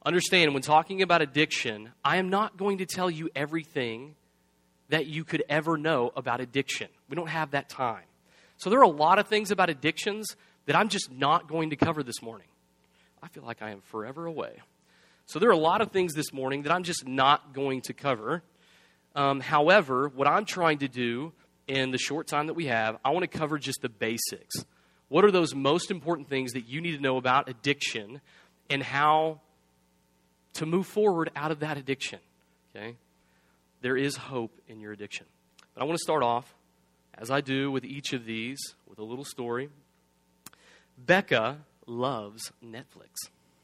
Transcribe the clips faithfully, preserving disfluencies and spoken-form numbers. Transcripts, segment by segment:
Understand, when talking about addiction, I am not going to tell you everything that you could ever know about addiction. We don't have that time. So there are a lot of things about addictions that I'm just not going to cover this morning. I feel like I am forever away. So there are a lot of things this morning that I'm just not going to cover. Um, however, what I'm trying to do in the short time that we have, I want to cover just the basics. What are those most important things that you need to know about addiction and how to move forward out of that addiction? Okay? There is hope in your addiction. But I want to start off, as I do with each of these, with a little story. Becca loves Netflix.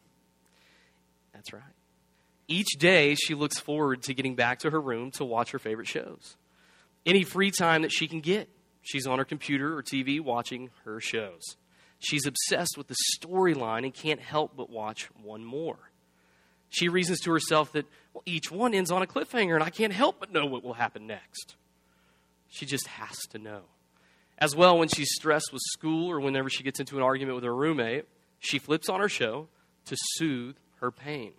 That's right. Each day, she looks forward to getting back to her room to watch her favorite shows. Any free time that she can get, she's on her computer or T V watching her shows. She's obsessed with the storyline and can't help but watch one more. She reasons to herself that, well, each one ends on a cliffhanger and I can't help but know what will happen next. She just has to know. As well, when she's stressed with school or whenever she gets into an argument with her roommate, she flips on her show to soothe her pain.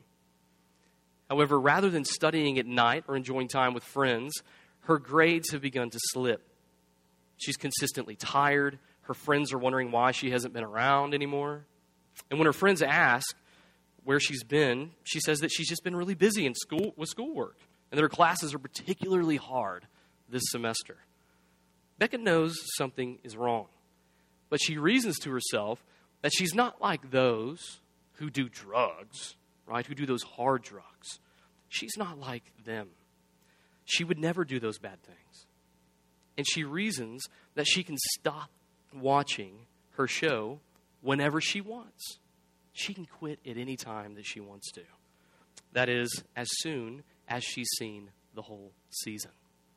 However, rather than studying at night or enjoying time with friends, her grades have begun to slip. She's consistently tired. Her friends are wondering why she hasn't been around anymore. And when her friends ask where she's been, she says that she's just been really busy in school with schoolwork and that her classes are particularly hard this semester. Becca knows something is wrong, but she reasons to herself that she's not like those who do drugs, right, who do those hard drugs. She's not like them. She would never do those bad things. And she reasons that she can stop watching her show whenever she wants. She can quit at any time that she wants to. That is, as soon as she's seen the whole season.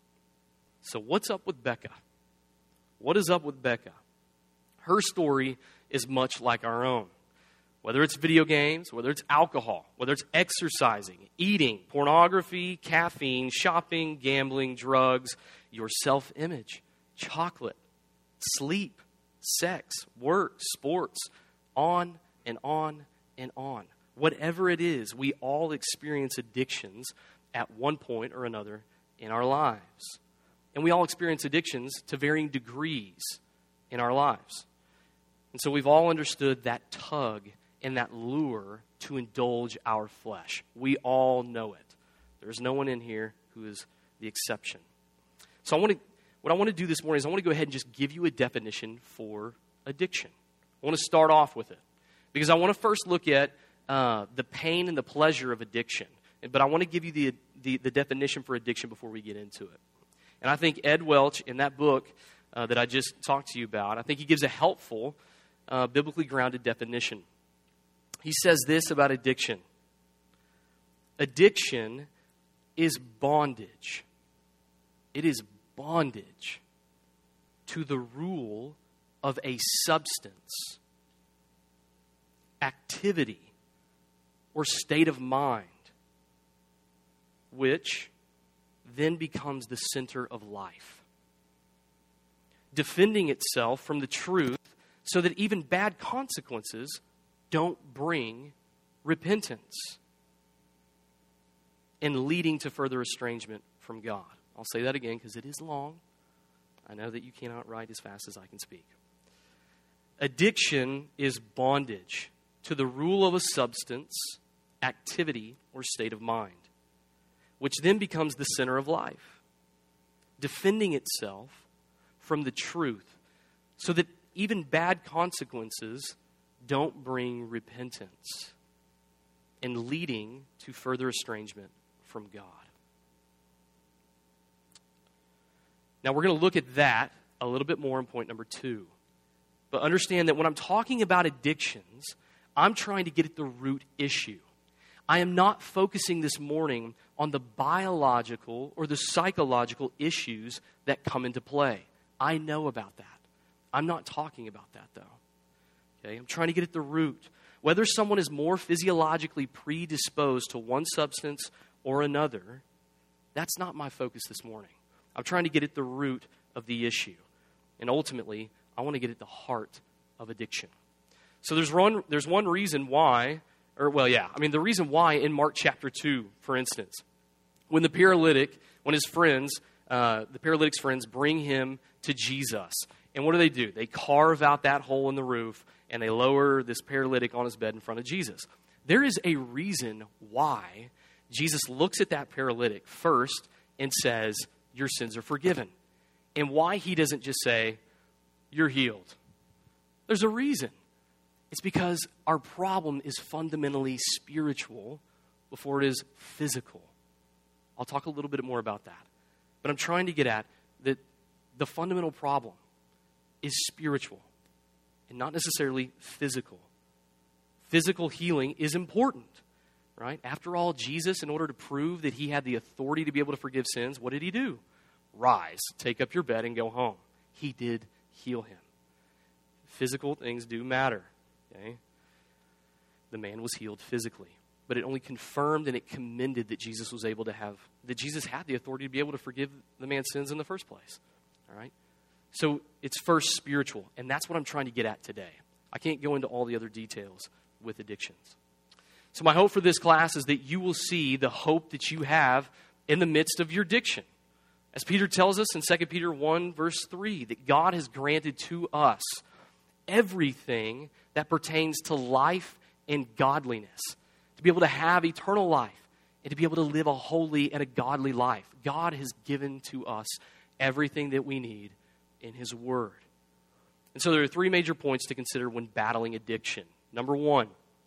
So what's up with Becca? What is up with Becca? Her story is much like our own. Whether it's video games, whether it's alcohol, whether it's exercising, eating, pornography, caffeine, shopping, gambling, drugs, your self-image, chocolate, sleep, sex, work, sports, on and on and on. Whatever it is, we all experience addictions at one point or another in our lives. And we all experience addictions to varying degrees in our lives. And so we've all understood that tug and that lure to indulge our flesh. We all know it. There's no one in here who is the exception. So I want to, what I want to do this morning is I want to go ahead and just give you a definition for addiction. I want to start off with it because I want to first look at uh, the pain and the pleasure of addiction. But I want to give you the, the, the definition for addiction before we get into it. And I think Ed Welch, in that book uh, that I just talked to you about, I think he gives a helpful, uh, biblically grounded definition. He says this about addiction. Addiction is bondage. It is bondage to the rule of a substance, activity, or state of mind, which then becomes the center of life, defending itself from the truth so that even bad consequences don't bring repentance and leading to further estrangement from God. I'll say that again because it is long. I know that you cannot write as fast as I can speak. Addiction is bondage to the rule of a substance, activity, or state of mind, which then becomes the center of life, defending itself from the truth so that even bad consequences don't bring repentance and leading to further estrangement from God. Now we're going to look at that a little bit more in point number two. But understand that when I'm talking about addictions, I'm trying to get at the root issue. I am not focusing this morning on the biological or the psychological issues that come into play. I know about that. I'm not talking about that, though. Okay, I'm trying to get at the root. Whether someone is more physiologically predisposed to one substance or another, that's not my focus this morning. I'm trying to get at the root of the issue. And ultimately, I want to get at the heart of addiction. So there's one, there's one reason why or well, yeah, I mean, the reason why in Mark chapter two, for instance, when the paralytic, when his friends, uh, the paralytic's friends bring him to Jesus, and what do they do? They carve out that hole in the roof, and they lower this paralytic on his bed in front of Jesus. There is a reason why Jesus looks at that paralytic first and says, your sins are forgiven. And why he doesn't just say, you're healed. There's a reason. It's because our problem is fundamentally spiritual before it is physical. I'll talk a little bit more about that. But I'm trying to get at that the fundamental problem is spiritual and not necessarily physical. Physical healing is important, right? After all, Jesus, in order to prove that he had the authority to be able to forgive sins, what did he do? Rise, take up your bed, and go home. He did heal him. Physical things do matter, okay? The man was healed physically, but it only confirmed and it commended that Jesus was able to have, that Jesus had the authority to be able to forgive the man's sins in the first place, all right? So it's first spiritual, and that's what I'm trying to get at today. I can't go into all the other details with addictions. So my hope for this class is that you will see the hope that you have in the midst of your addiction. As Peter tells us in Second Peter one, verse three, that God has granted to us everything that pertains to life and godliness, to be able to have eternal life and to be able to live a holy and a godly life. God has given to us everything that we need in his word. And so there are three major points to consider when battling addiction. Number one,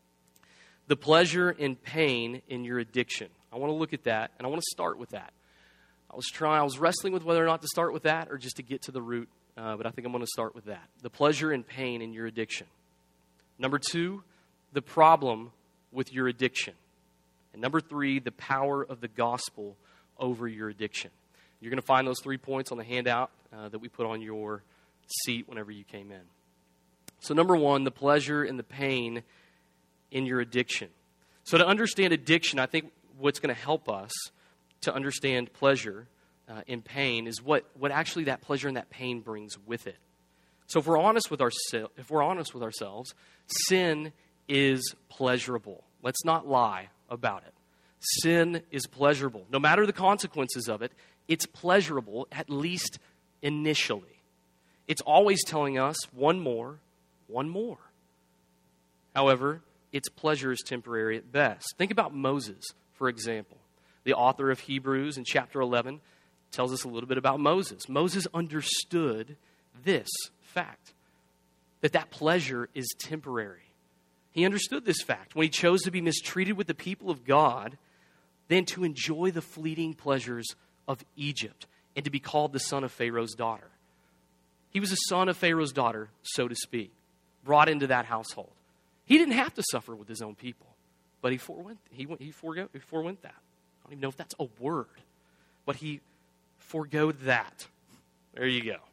the pleasure and pain in your addiction. I want to look at that, and I want to start with that. I was trying, I was wrestling with whether or not to start with that or just to get to the root, uh, but I think I'm going to start with that. The pleasure and pain in your addiction. Number two, the problem with your addiction. And number three, the power of the gospel over your addiction. You're going to find those three points on the handout uh, that we put on your seat whenever you came in. So number one, the pleasure and the pain in your addiction. So to understand addiction, I think what's going to help us to understand pleasure uh, and pain is what, what actually that pleasure and that pain brings with it. So if we're honest with ourselves, if we're honest with ourselves, sin is pleasurable. Let's not lie about it. Sin is pleasurable. No matter the consequences of it, it's pleasurable, at least initially. It's always telling us one more, one more. However, its pleasure is temporary at best. Think about Moses, for example. The author of Hebrews in chapter eleven tells us a little bit about Moses. Moses understood this fact, that that pleasure is temporary. He understood this fact when he chose to be mistreated with the people of God than to enjoy the fleeting pleasures of Egypt and to be called the son of Pharaoh's daughter. He was a son of Pharaoh's daughter, so to speak, brought into that household. He didn't have to suffer with his own people, but he forewent, he, he, forego, he forewent that. I don't even know if that's a word, but he foregoed that. There you go.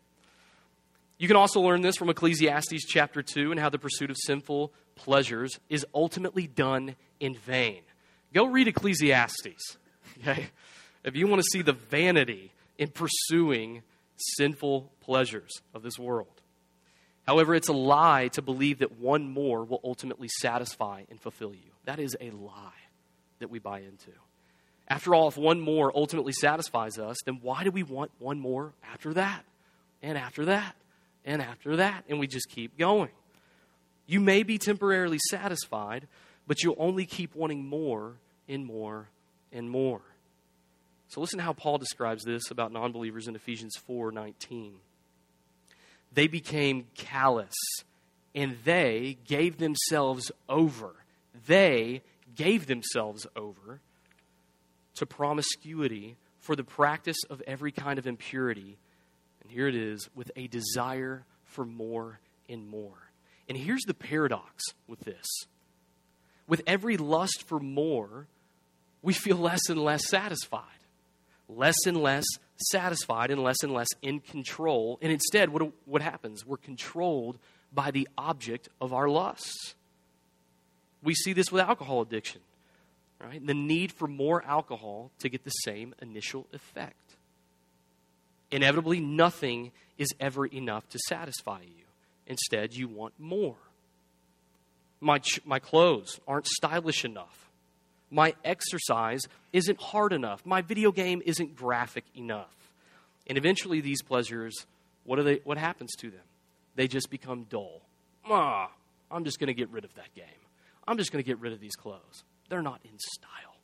You can also learn this from Ecclesiastes chapter two and how the pursuit of sinful pleasures is ultimately done in vain. Go read Ecclesiastes, okay? If you want to see the vanity in pursuing sinful pleasures of this world. However, it's a lie to believe that one more will ultimately satisfy and fulfill you. That is a lie that we buy into. After all, if one more ultimately satisfies us, then why do we want one more after that? And after that? And after that? And we just keep going. You may be temporarily satisfied, but you'll only keep wanting more and more and more. So listen to how Paul describes this about non-believers in Ephesians four nineteen. They became callous, and they gave themselves over. They gave themselves over to promiscuity for the practice of every kind of impurity. And here it is, with a desire for more and more. And here's the paradox with this. With every lust for more, we feel less and less satisfied. Less and less satisfied and less and less in control. And instead, what, what happens? We're controlled by the object of our lusts. We see this with alcohol addiction, right? The need for more alcohol to get the same initial effect. Inevitably, nothing is ever enough to satisfy you. Instead, you want more. My, ch- my clothes aren't stylish enough. My exercise isn't hard enough. My video game isn't graphic enough. And eventually these pleasures, what do they? What happens to them? They just become dull. Ah, I'm just going to get rid of that game. I'm just going to get rid of these clothes. They're not in style.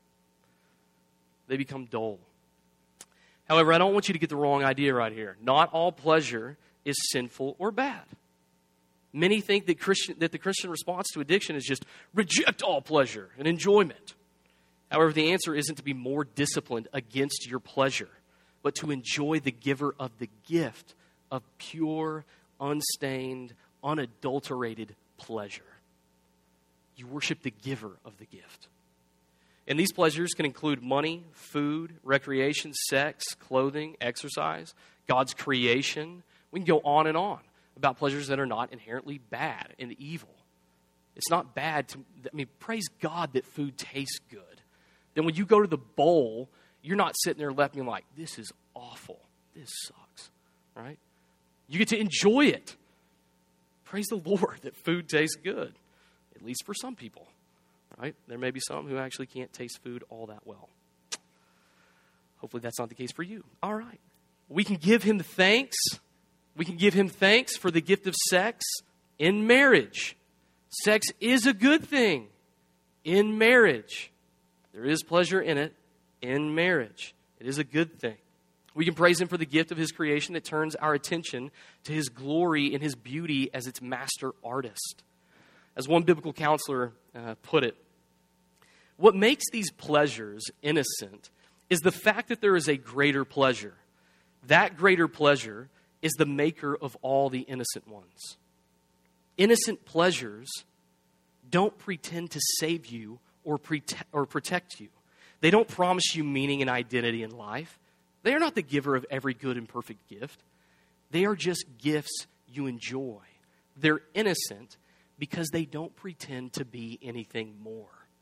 They become dull. However, I don't want you to get the wrong idea right here. Not all pleasure is sinful or bad. Many think that Christian, that the Christian response to addiction is just reject all pleasure and enjoyment. However, the answer isn't to be more disciplined against your pleasure, but to enjoy the giver of the gift of pure, unstained, unadulterated pleasure. You worship the giver of the gift. And these pleasures can include money, food, recreation, sex, clothing, exercise, God's creation. We can go on and on about pleasures that are not inherently bad and evil. It's not bad to, I mean, praise God that food tastes good. Then when you go to the bowl, you're not sitting there left being like, this is awful. This sucks, right? You get to enjoy it. Praise the Lord that food tastes good, at least for some people, right? There may be some who actually can't taste food all that well. Hopefully that's not the case for you. All right. We can give him thanks. We can give him thanks for the gift of sex in marriage. Sex is a good thing in marriage. There is pleasure in it in marriage. It is a good thing. We can praise him for the gift of his creation that turns our attention to his glory and his beauty as its master artist. As one biblical counselor uh, put it, what makes these pleasures innocent is the fact that there is a greater pleasure. That greater pleasure is the maker of all the innocent ones. Innocent pleasures don't pretend to save you or, prote- or protect you. They don't promise you meaning and identity in life. They are not the giver of every good and perfect gift. They are just gifts you enjoy. They're innocent because they don't pretend to be anything more.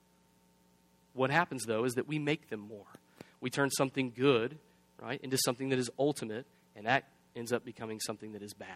What happens, though, is that we make them more. We turn something good, right, into something that is ultimate, and that ends up becoming something that is bad.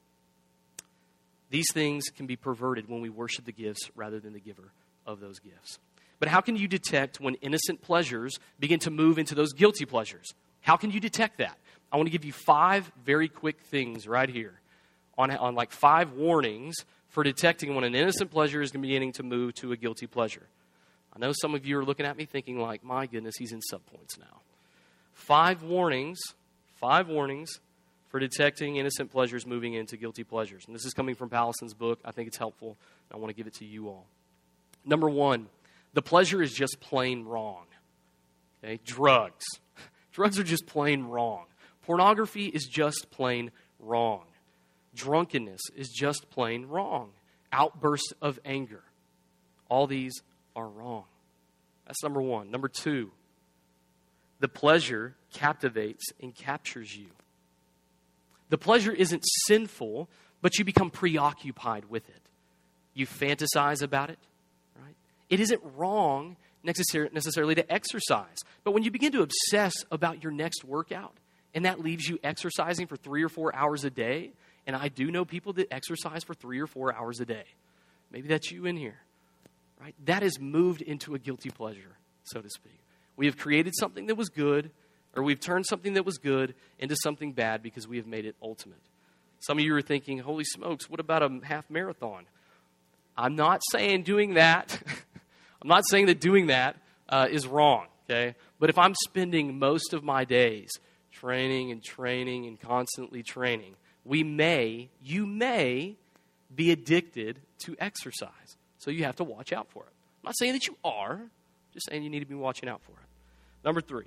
These things can be perverted when we worship the gifts rather than the giver of those gifts. But how can you detect when innocent pleasures begin to move into those guilty pleasures? How can you detect that? I want to give you five very quick things right here on, on like five warnings for detecting when an innocent pleasure is beginning to move to a guilty pleasure. I know some of you are looking at me thinking like, my goodness, he's in subpoints now. Five warnings, five warnings for detecting innocent pleasures moving into guilty pleasures. And this is coming from Pallison's book. I think it's helpful. I want to give it to you all. Number one, the pleasure is just plain wrong. Okay, drugs. Drugs are just plain wrong. Pornography is just plain wrong. Drunkenness is just plain wrong. Outbursts of anger. All these are wrong. That's number one. Number two, the pleasure captivates and captures you. The pleasure isn't sinful, but you become preoccupied with it. You fantasize about it, right? It isn't wrong necessar- necessarily to exercise, but when you begin to obsess about your next workout, and that leaves you exercising for three or four hours a day, and I do know people that exercise for three or four hours a day. Maybe that's you in here, right? That has moved into a guilty pleasure, so to speak. We have created something that was good, or we've turned something that was good into something bad because we have made it ultimate. Some of you are thinking, holy smokes, what about a half marathon? I'm not saying doing that. I'm not saying that doing that uh, is wrong, okay? But if I'm spending most of my days training and training and constantly training, we may, you may be addicted to exercise. So you have to watch out for it. I'm not saying that you are, just saying you need to be watching out for it. Number three,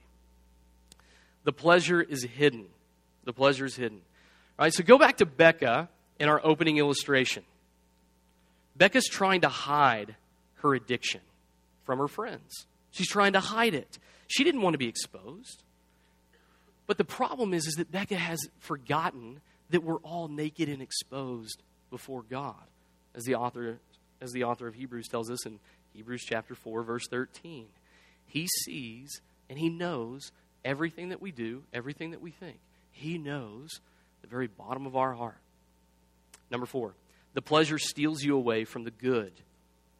the pleasure is hidden. The pleasure is hidden. All right, so go back to Becca in our opening illustration. Becca's trying to hide her addiction from her friends. She's trying to hide it. She didn't want to be exposed. But the problem is, is that Becca has forgotten that we're all naked and exposed before God, as the author, as the author of Hebrews tells us in Hebrews chapter four, verse thirteen. He sees and he knows everything that we do, everything that we think. He knows the very bottom of our heart. Number four, the pleasure steals you away from the good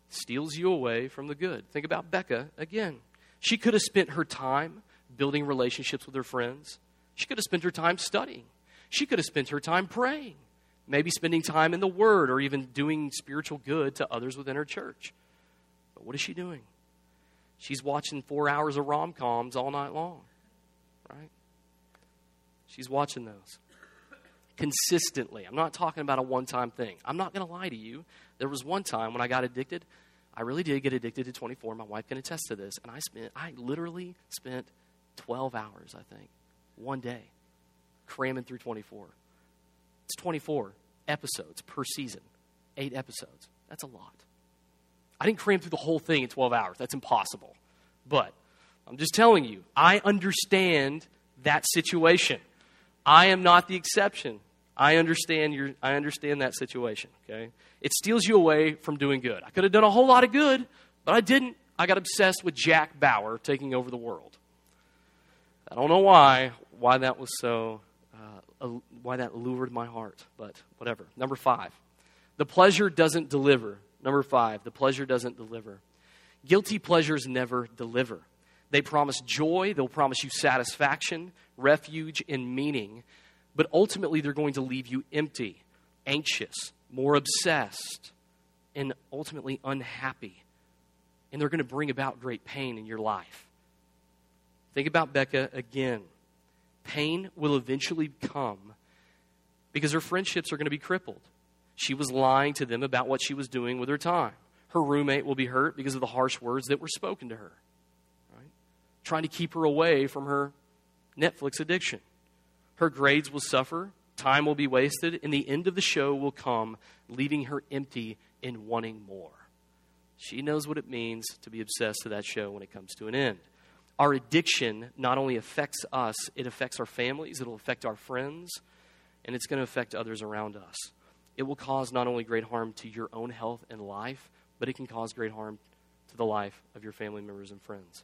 steals you away from the good. Think about Becca again. She could have spent her time building relationships with her friends. She could have spent her time studying. She could have spent her time praying, maybe spending time in the Word or even doing spiritual good to others within her church. But what is she doing? She's watching four hours of rom-coms all night long, right? She's watching those consistently. I'm not talking about a one-time thing. I'm not going to lie to you. There was one time when I got addicted. I really did get addicted to twenty-four. My wife can attest to this. And I spent, I literally spent twelve hours, I think, one day, cramming through twenty-four. It's twenty-four episodes per season, eight episodes. That's a lot. I didn't cram through the whole thing in twelve hours. That's impossible. But I'm just telling you, I understand that situation. I am not the exception. I understand your. I understand that situation, okay? It steals you away from doing good. I could have done a whole lot of good, but I didn't. I got obsessed with Jack Bauer taking over the world. I don't know why, why that was so, uh, why that lured my heart, but whatever. Number five, the pleasure doesn't deliver. Number five, the pleasure doesn't deliver. Guilty pleasures never deliver. They promise joy, they'll promise you satisfaction, refuge, and meaning, but ultimately they're going to leave you empty, anxious, more obsessed, and ultimately unhappy. And they're going to bring about great pain in your life. Think about Becca again. Pain will eventually come because her friendships are going to be crippled. She was lying to them about what she was doing with her time. Her roommate will be hurt because of the harsh words that were spoken to her. Right? Trying to keep her away from her Netflix addiction. Her grades will suffer. Time will be wasted. And the end of the show will come, leaving her empty and wanting more. She knows what it means to be obsessed to that show when it comes to an end. Our addiction not only affects us, it affects our families, it'll affect our friends, and it's going to affect others around us. It will cause not only great harm to your own health and life, but it can cause great harm to the life of your family members and friends.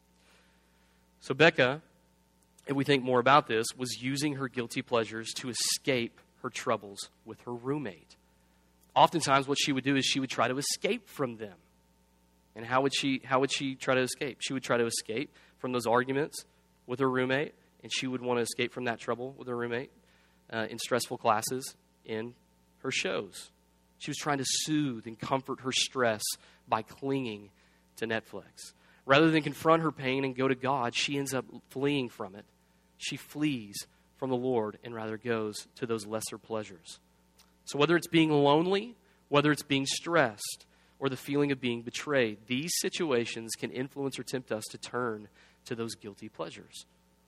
So Becca, if we think more about this, was using her guilty pleasures to escape her troubles with her roommate. Oftentimes what she would do is she would try to escape from them. And how would she how would she try to escape? She would try to escape from those arguments with her roommate, and she would want to escape from that trouble with her roommate uh, in stressful classes in her shows. She was trying to soothe and comfort her stress by clinging to Netflix. Rather than confront her pain and go to God, she ends up fleeing from it. She flees from the Lord and rather goes to those lesser pleasures. So whether it's being lonely, whether it's being stressed, or the feeling of being betrayed, these situations can influence or tempt us to turn to those guilty pleasures.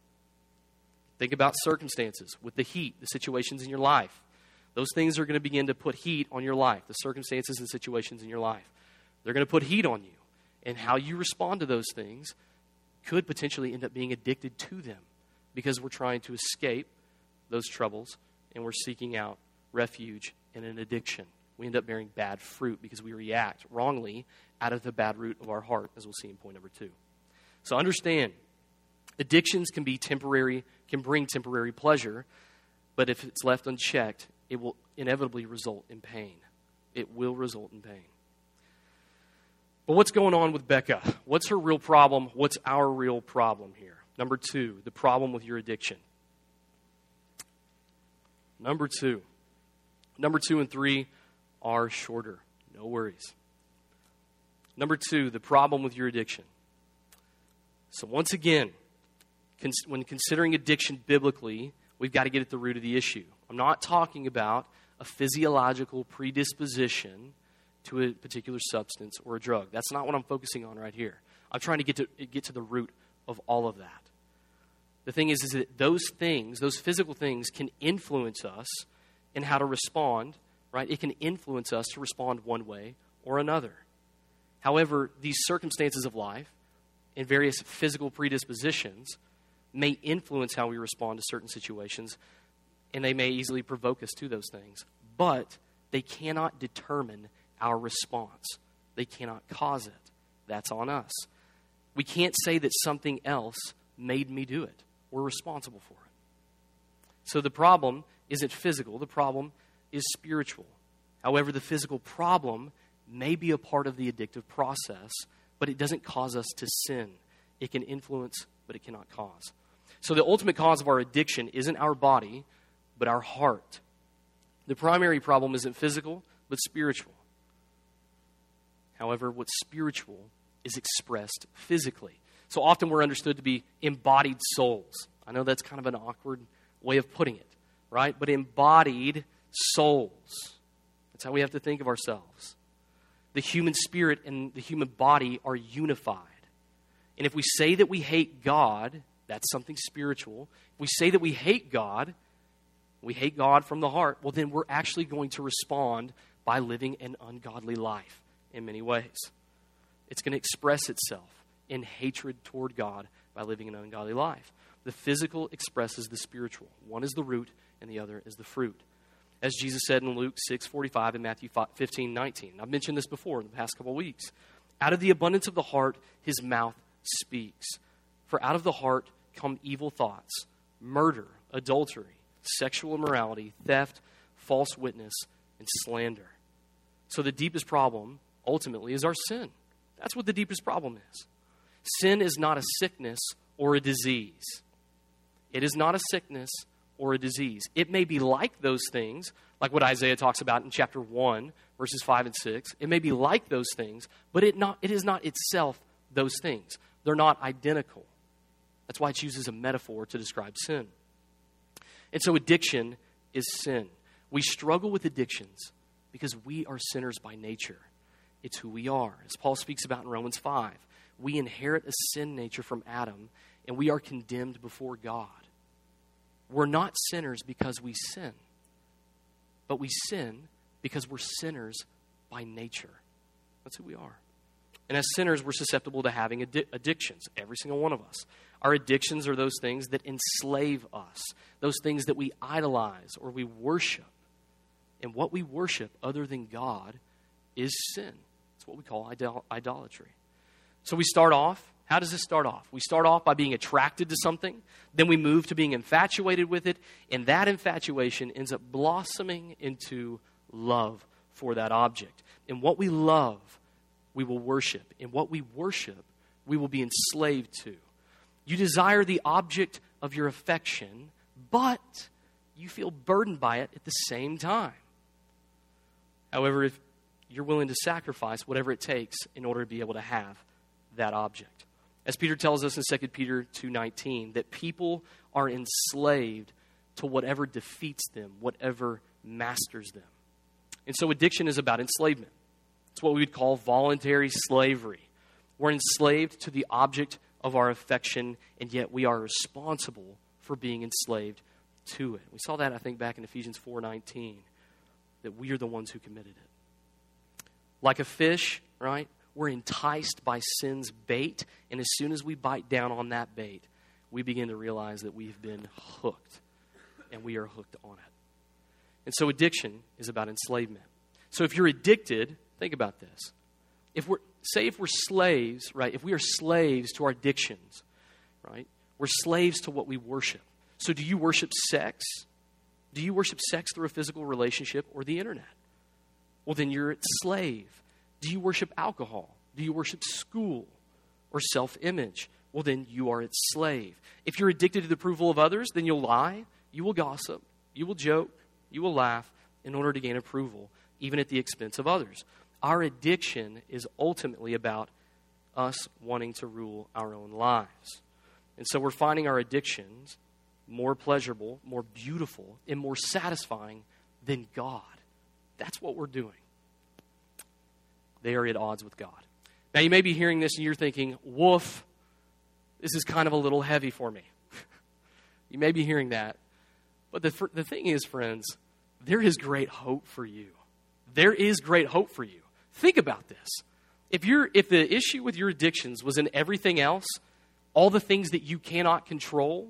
Think about circumstances with the heat, the situations in your life. Those things are going to begin to put heat on your life, the circumstances and situations in your life. They're going to put heat on you. And how you respond to those things could potentially end up being addicted to them because we're trying to escape those troubles and we're seeking out refuge in an addiction. We end up bearing bad fruit because we react wrongly out of the bad root of our heart, as we'll see in point number two. So understand, addictions can be temporary, can bring temporary pleasure, but if it's left unchecked, it will inevitably result in pain. It will result in pain. But what's going on with Becca? What's her real problem? What's our real problem here? Number two, the problem with your addiction. Number two. Number two and three are shorter. No worries. Number two, the problem with your addiction. So once again, cons- when considering addiction biblically, we've got to get at the root of the issue. I'm not talking about a physiological predisposition to a particular substance or a drug. That's not what I'm focusing on right here. I'm trying to get to get to the root of all of that. The thing is, is that those things, those physical things, can influence us in how to respond. Right? It can influence us to respond one way or another. However, these circumstances of life and various physical predispositions may influence how we respond to certain situations, and they may easily provoke us to those things. But they cannot determine our response. They cannot cause it. That's on us. We can't say that something else made me do it. We're responsible for it. So the problem isn't physical. The problem is spiritual. However, the physical problem may be a part of the addictive process, but it doesn't cause us to sin. It can influence, but it cannot cause. So the ultimate cause of our addiction isn't our body, but our heart. The primary problem isn't physical, but spiritual. However, what's spiritual is expressed physically. So often we're understood to be embodied souls. I know that's kind of an awkward way of putting it, right? But embodied souls. That's how we have to think of ourselves. The human spirit and the human body are unified. And if we say that we hate God, that's something spiritual. If we say that we hate God, we hate God from the heart, well, then we're actually going to respond by living an ungodly life in many ways. It's going to express itself in hatred toward God by living an ungodly life. The physical expresses the spiritual. One is the root and the other is the fruit. As Jesus said in Luke six forty-five and Matthew fifteen nineteen. I've mentioned this before in the past couple of weeks. Out of the abundance of the heart, his mouth speaks. For out of the heart come evil thoughts, murder, adultery, sexual immorality, theft, false witness, and slander. So the deepest problem, ultimately, is our sin. That's what the deepest problem is. Sin is not a sickness or a disease. It is not a sickness or a disease. It may be like those things, like what Isaiah talks about in chapter one, verses five and six. It may be like those things, but it not it is not itself those things. They're not identical. That's why it uses a metaphor to describe sin. And so addiction is sin. We struggle with addictions because we are sinners by nature. It's who we are. As Paul speaks about in Romans five, we inherit a sin nature from Adam, and we are condemned before God. We're not sinners because we sin, but we sin because we're sinners by nature. That's who we are. And as sinners, we're susceptible to having addi- addictions, every single one of us. Our addictions are those things that enslave us, those things that we idolize or we worship. And what we worship other than God is sin. It's what we call idol- idolatry. So we start off, how does this start off? We start off by being attracted to something, then we move to being infatuated with it, and that infatuation ends up blossoming into love for that object. And what we love, we will worship. And what we worship, we will be enslaved to. You desire the object of your affection, but you feel burdened by it at the same time. However, if you're willing to sacrifice whatever it takes in order to be able to have that object. As Peter tells us in Second Peter two nineteen, that people are enslaved to whatever defeats them, whatever masters them. And so addiction is about enslavement. It's what we would call voluntary slavery. We're enslaved to the object of our affection, and yet we are responsible for being enslaved to it. We saw that, I think, back in Ephesians four nineteen, that we are the ones who committed it. Like a fish, right? We're enticed by sin's bait, and as soon as we bite down on that bait, we begin to realize that we've been hooked, and we are hooked on it. And so addiction is about enslavement. So if you're addicted, think about this. If we're, say if we're slaves, right? If we are slaves to our addictions, right? We're slaves to what we worship. So do you worship sex? Do you worship sex through a physical relationship or the internet? Well, then you're a slave. Do you worship alcohol? Do you worship school or self-image? Well, then you are its slave. If you're addicted to the approval of others, then you'll lie, you will gossip, you will joke, you will laugh in order to gain approval, even at the expense of others. Our addiction is ultimately about us wanting to rule our own lives. And so we're finding our addictions more pleasurable, more beautiful, and more satisfying than God. That's what we're doing. They are at odds with God. Now, you may be hearing this and you're thinking, woof, this is kind of a little heavy for me. You may be hearing that. But the, the thing is, friends, there is great hope for you. There is great hope for you. Think about this. If you're, if the issue with your addictions was in everything else, all the things that you cannot control,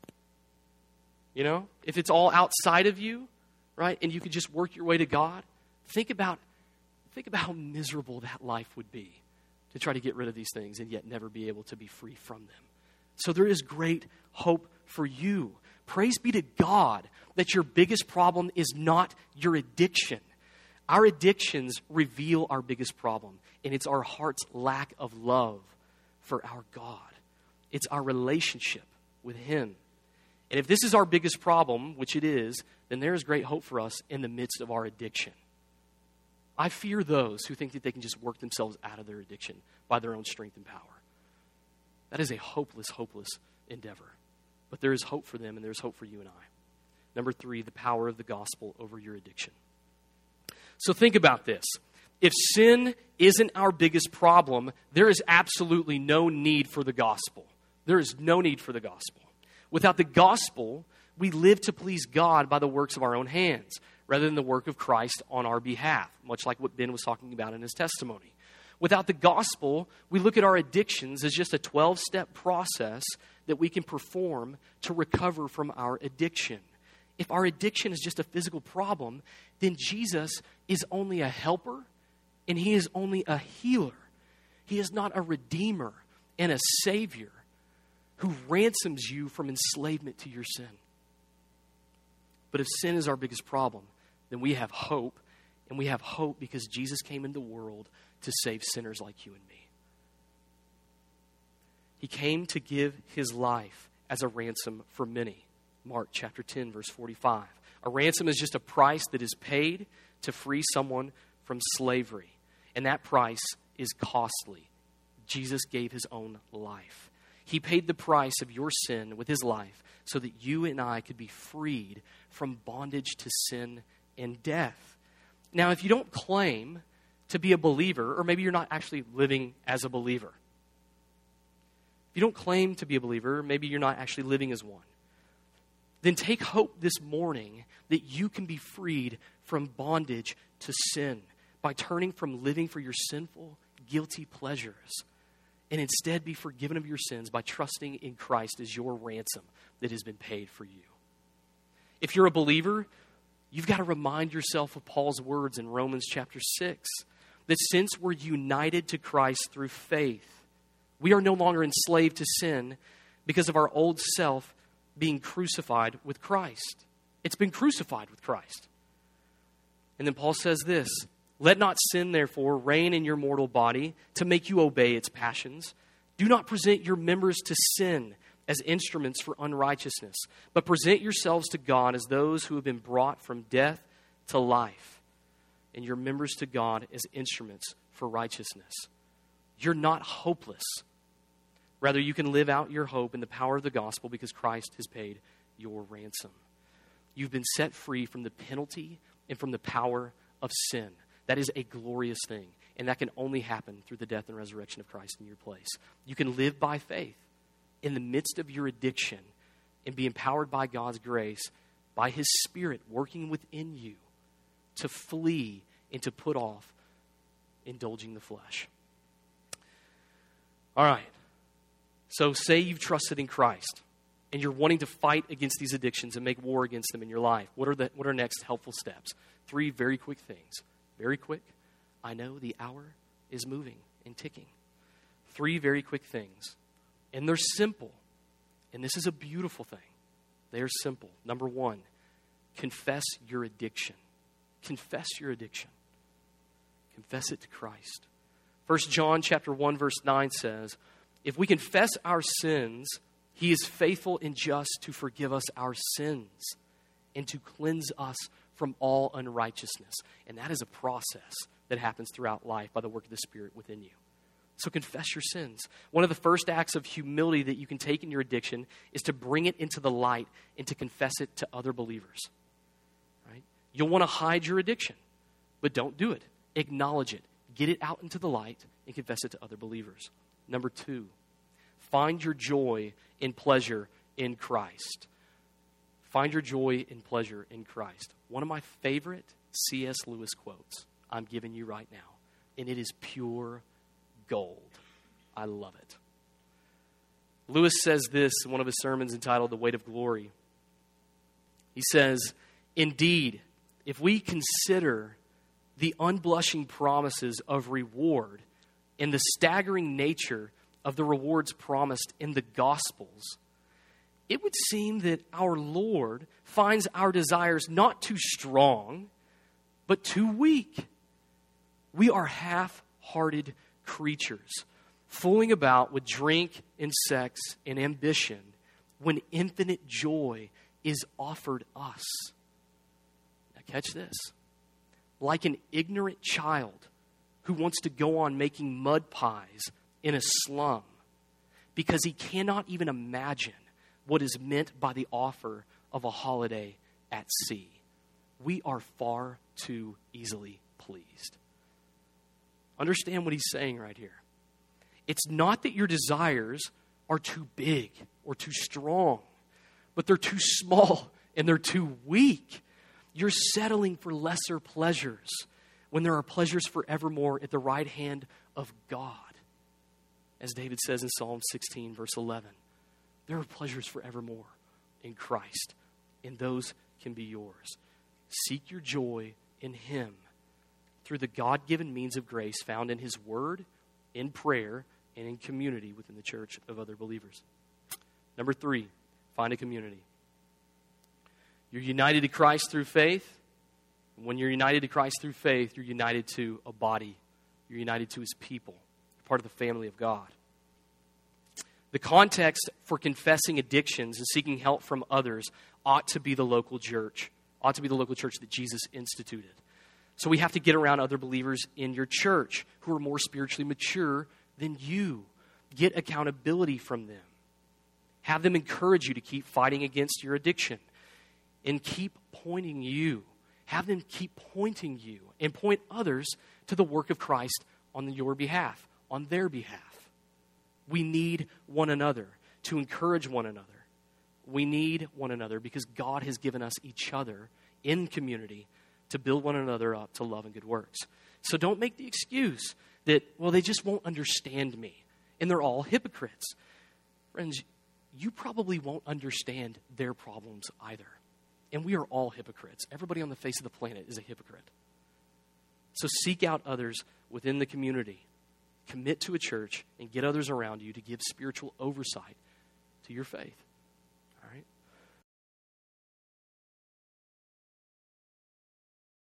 you know, if it's all outside of you, right, and you could just work your way to God, think about Think about how miserable that life would be to try to get rid of these things and yet never be able to be free from them. So there is great hope for you. Praise be to God that your biggest problem is not your addiction. Our addictions reveal our biggest problem, and it's our heart's lack of love for our God. It's our relationship with Him. And if this is our biggest problem, which it is, then there is great hope for us in the midst of our addiction. I fear those who think that they can just work themselves out of their addiction by their own strength and power. That is a hopeless, hopeless endeavor. But there is hope for them, and there's hope for you and I. Number three, the power of the gospel over your addiction. So think about this. If sin isn't our biggest problem, there is absolutely no need for the gospel. There is no need for the gospel. Without the gospel, we live to please God by the works of our own hands, rather than the work of Christ on our behalf, much like what Ben was talking about in his testimony. Without the gospel, we look at our addictions as just a twelve-step process that we can perform to recover from our addiction. If our addiction is just a physical problem, then Jesus is only a helper and He is only a healer. He is not a redeemer and a savior who ransoms you from enslavement to your sin. But if sin is our biggest problem, then we have hope, and we have hope because Jesus came into the world to save sinners like you and me. He came to give His life as a ransom for many. Mark chapter ten, verse forty-five. A ransom is just a price that is paid to free someone from slavery. And that price is costly. Jesus gave His own life. He paid the price of your sin with His life so that you and I could be freed from bondage to sin and death. Now, if you don't claim to be a believer, or maybe you're not actually living as a believer. If you don't claim to be a believer, maybe you're not actually living as one, then take hope this morning that you can be freed from bondage to sin by turning from living for your sinful, guilty pleasures and instead be forgiven of your sins by trusting in Christ as your ransom that has been paid for you. If you're a believer, you've got to remind yourself of Paul's words in Romans chapter six, that since we're united to Christ through faith, we are no longer enslaved to sin because of our old self being crucified with Christ. It's been crucified with Christ. And then Paul says this, let not sin, therefore, reign in your mortal body to make you obey its passions. Do not present your members to sin as instruments for unrighteousness, but present yourselves to God as those who have been brought from death to life, and your members to God as instruments for righteousness. You're not hopeless. Rather, you can live out your hope in the power of the gospel because Christ has paid your ransom. You've been set free from the penalty and from the power of sin. That is a glorious thing, and that can only happen through the death and resurrection of Christ in your place. You can live by faith in the midst of your addiction and be empowered by God's grace, by His Spirit working within you to flee and to put off indulging the flesh. All right. So say you've trusted in Christ and you're wanting to fight against these addictions and make war against them in your life. What are the what are next helpful steps? Three very quick things. Very quick. I know the hour is moving and ticking. Three very quick things. And they're simple. And this is a beautiful thing. They are simple. Number one, confess your addiction. Confess your addiction. Confess it to Christ. First John chapter one, verse nine says, if we confess our sins, He is faithful and just to forgive us our sins and to cleanse us from all unrighteousness. And that is a process that happens throughout life by the work of the Spirit within you. So confess your sins. One of the first acts of humility that you can take in your addiction is to bring it into the light and to confess it to other believers. Right? You'll want to hide your addiction, but don't do it. Acknowledge it. Get it out into the light and confess it to other believers. Number two, find your joy and pleasure in Christ. Find your joy and pleasure in Christ. One of my favorite C S Lewis quotes I'm giving you right now, and it is pure gold. I love it. Lewis says this in one of his sermons entitled The Weight of Glory. He says, indeed, if we consider the unblushing promises of reward and the staggering nature of the rewards promised in the Gospels, it would seem that our Lord finds our desires not too strong, but too weak. We are half-hearted creatures, fooling about with drink and sex and ambition when infinite joy is offered us. Now catch this. Like an ignorant child who wants to go on making mud pies in a slum because he cannot even imagine what is meant by the offer of a holiday at sea. We are far too easily pleased. Understand what he's saying right here. It's not that your desires are too big or too strong, but they're too small and they're too weak. You're settling for lesser pleasures when there are pleasures forevermore at the right hand of God. As David says in Psalm sixteen, verse eleven, there are pleasures forevermore in Christ, and those can be yours. Seek your joy in Him through the God-given means of grace found in His Word, in prayer, and in community within the church of other believers. Number three, find a community. You're united to Christ through faith. When you're united to Christ through faith, you're united to a body. You're united to His people. You're part of the family of God. The context for confessing addictions and seeking help from others ought to be the local church, ought to be the local church that Jesus instituted. So we have to get around other believers in your church who are more spiritually mature than you. Get accountability from them. Have them encourage you to keep fighting against your addiction and keep pointing you. Have them keep pointing you and point others to the work of Christ on your behalf, on their behalf. We need one another to encourage one another. We need one another because God has given us each other in community to build one another up to love and good works. So don't make the excuse that, well, they just won't understand me, and they're all hypocrites. Friends, you probably won't understand their problems either. And we are all hypocrites. Everybody on the face of the planet is a hypocrite. So seek out others within the community. Commit to a church and get others around you to give spiritual oversight to your faith. All right?